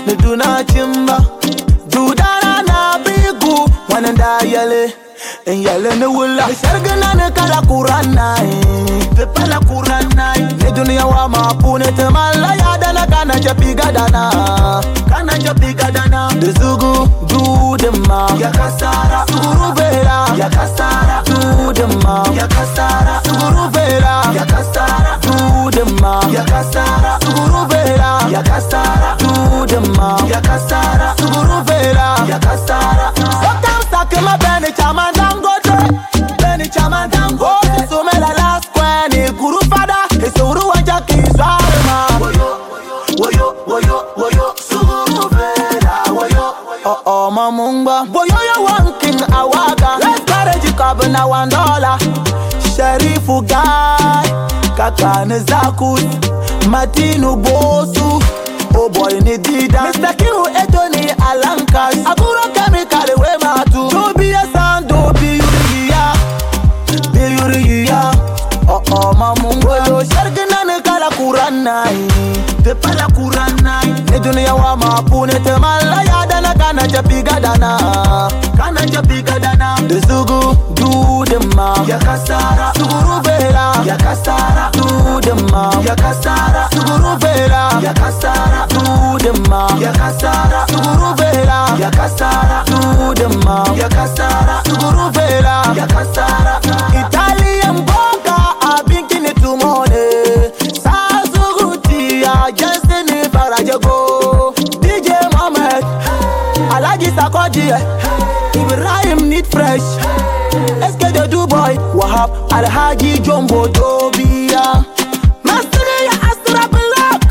Niduna chimba Dudana na bigu Wananda yale Yale ni wula Shargana ni kala kurana Tepala kurana Nidunia wa mapune Temala yadana kana chapiga dana Kana chapiga dana Dezugu Dudema Yakasara Suguru vera Yakasara Dudema Yakasara Suguru vera Yakasara Dudema Yakasara Suguru vera Yakasara Dudema Yakasara Suguru vera Yakasara Sometimes takema beni chama dangote Beni chama dangote Sumela la square ni guru fada Esuru wanja kizwarema Woyo, woyo, woyo Suguru vera Woyo Oh mamungba Woyo ya one king awaga Let's carry kabuna $1 Sherifu guy Kakane zakut Matinu bosu Oh boy ni dida Mr. Kiru etoni alankas Aguro chemical we matu Dobi ya san dobi yuriya Bi yuriya Oh mamungo yo Shargina ne kala kuranai Te pala kuranai Ne dunia wa mapune Te mala yadana kana chapiga dana Kana chapiga dana Dezugu Dudema Yakasara Suguru vera Yakasara Dudema Yakasara Suguru vera Yakasara Dudema Yakasara Suguru vera Yakasara Dudema Yakasara Suguru vera Yakasara Italian boga abinkini tumone Sazuguti Justin Farajago DJ Mohamed Alaji Sakodi Ibrahim need fresh Eske de Dubai Wahab Alhaji Jumbo Dobia Masteria Astra Block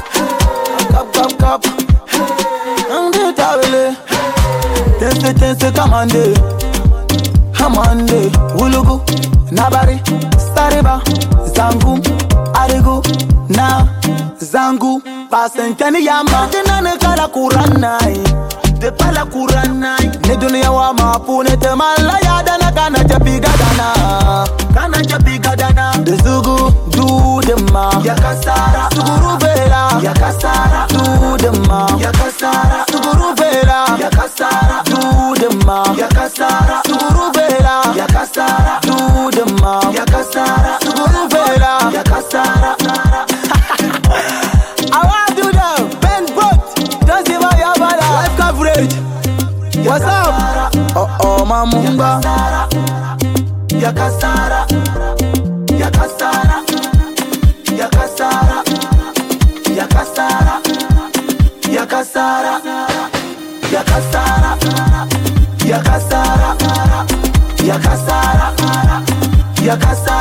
Cup Ande tawele Tense kamande Hamande Wulugu Nabari Stariba Zangu Arigu Na Zangu Pasenteni yamba Dinane kala kuranai De pala kuranai Ne dunia wa mapune Te mala yadana kana chapiga dana Kana chapiga dana Dezugu Dudema Yakasara Suguru vera Yakasara Dudema Yakasara Suguru vera Yakasara Dudema Yakasara Suguru vera Yakasara Dudema Yakasara Suguru vera Yakasara I want to do Ben Boat Don't see my yabala Life coverage What's up? Oh mamumba Yakasara Yakasara Yakasara Yakasara Yakasara Yakasara Yakasara Yakasara Yakasara